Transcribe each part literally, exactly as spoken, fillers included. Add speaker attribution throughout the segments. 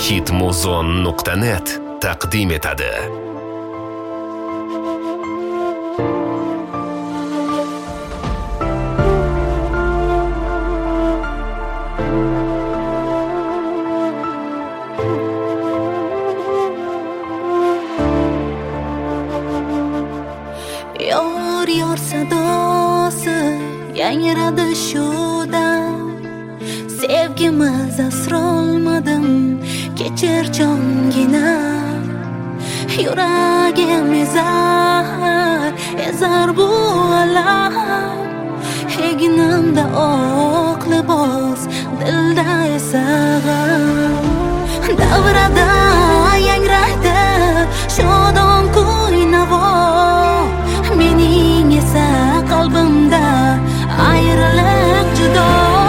Speaker 1: hitmuzon nuqta net taqdim etadi.
Speaker 2: Yor yor sadosi yangradi shudan, sevgimiz asrolmadim kechir jongina. Yuragim ezar ezar bu alam, egnimda oq libos, dilda esa g'am. Davrada yangraydi shodon kuy-navo, mening esa qalbimda ayriliq judo.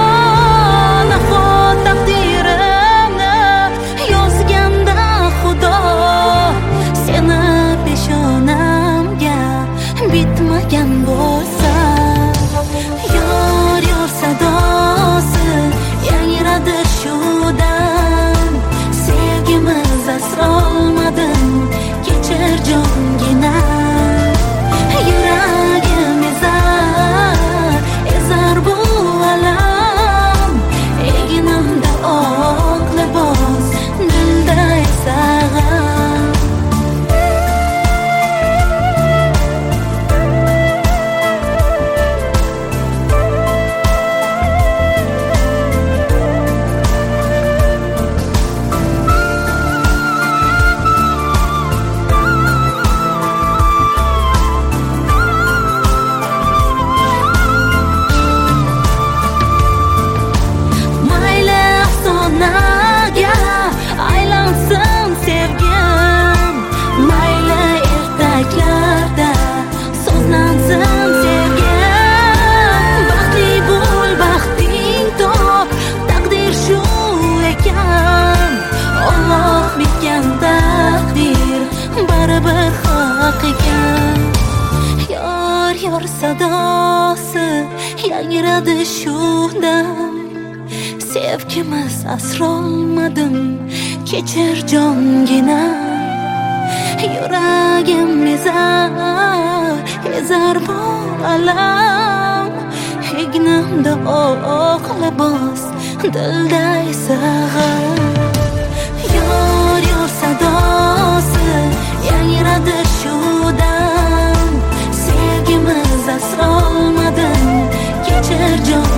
Speaker 2: Nahot taqdirimni yozganda Xudo, seni peshonamga bitmagan bo'lsa. Yor yor sadosi yangradi shudan, sevgimiz asrolmadim kechir jongina. Yuragim ezar ezar bu alam, egnimda oq libos, dilda esa g'am. Aylansin sevgim, mayli ertaklarda so'zlansin sevgim. Baxtli bo'l, baxting top, taqdir shu ekan. Alloh bitgan taqdir baribir haq ekan. Yor yor sadosi yangradi shudan, sevgimiz asrolmadim kechir jongina. Yuragim ezar ezar bu alam, egnimda oq libos, dilda esa g'am. Yor yor sadosi yangradi shudan, sevgimiz asrolmadim kechir jongina.